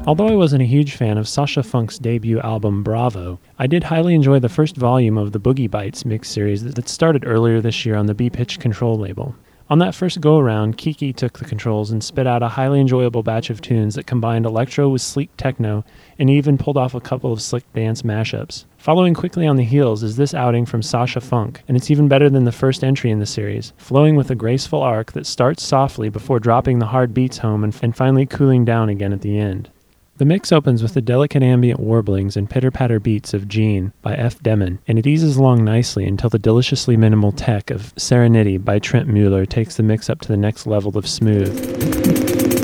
Although I wasn't a huge fan of Sasha Funk's debut album Bravo, I did highly enjoy the first volume of the Boogie Bites mix series that started earlier this year on the B-Pitch Control label. On that first go-around, Kiki took the controls and spit out a highly enjoyable batch of tunes that combined electro with sleek techno and even pulled off a couple of slick dance mashups. Following quickly on the heels is this outing from Sasha Funk, and it's even better than the first entry in the series, flowing with a graceful arc that starts softly before dropping the hard beats home and finally cooling down again at the end. The mix opens with the delicate ambient warblings and pitter-patter beats of Gene by F. Demon, and it eases along nicely until the deliciously minimal tech of Serenity by Trent Mueller takes the mix up to the next level of smooth.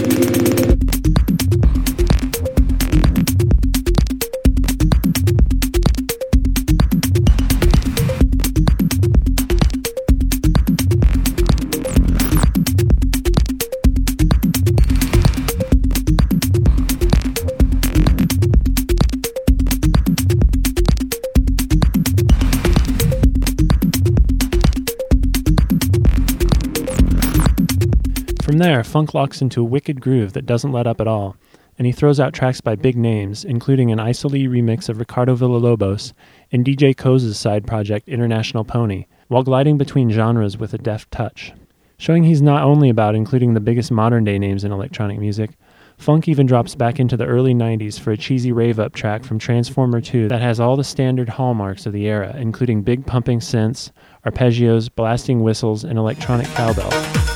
From there, Funk locks into a wicked groove that doesn't let up at all, and he throws out tracks by big names, including an Isoli remix of Ricardo Villalobos and DJ Koze's side project International Pony, while gliding between genres with a deft touch. Showing he's not only about including the biggest modern-day names in electronic music, Funk even drops back into the early 90s for a cheesy rave-up track from Transformer 2 that has all the standard hallmarks of the era, including big pumping synths, arpeggios, blasting whistles, and electronic cowbell.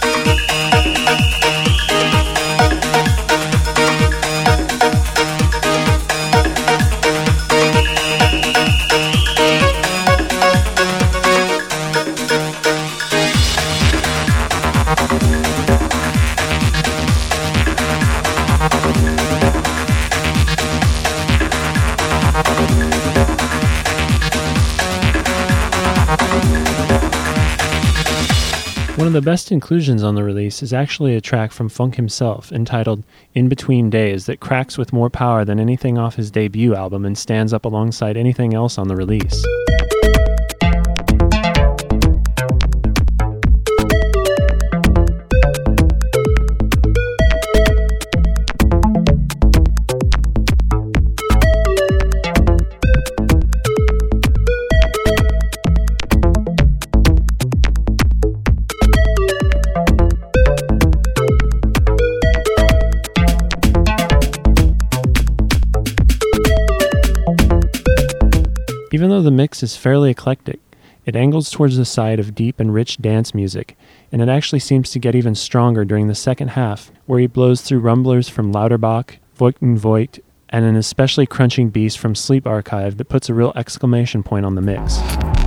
One of the best inclusions on the release is actually a track from Funk himself, entitled In Between Days, that cracks with more power than anything off his debut album and stands up alongside anything else on the release. Even though the mix is fairly eclectic, it angles towards the side of deep and rich dance music, and it actually seems to get even stronger during the second half, where he blows through rumblers from Lauterbach, Voigt and Voigt, and an especially crunching beast from Sleep Archive that puts a real exclamation point on the mix.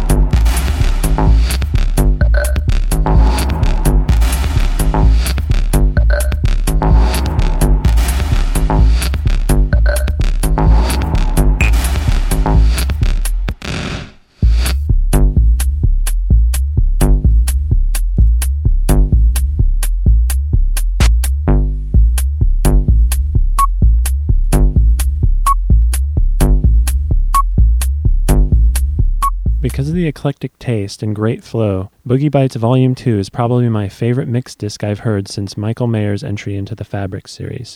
Because of the eclectic taste and great flow, Boogie Bites Volume 2 is probably my favorite mix disc I've heard since Michael Mayer's entry into the Fabric series.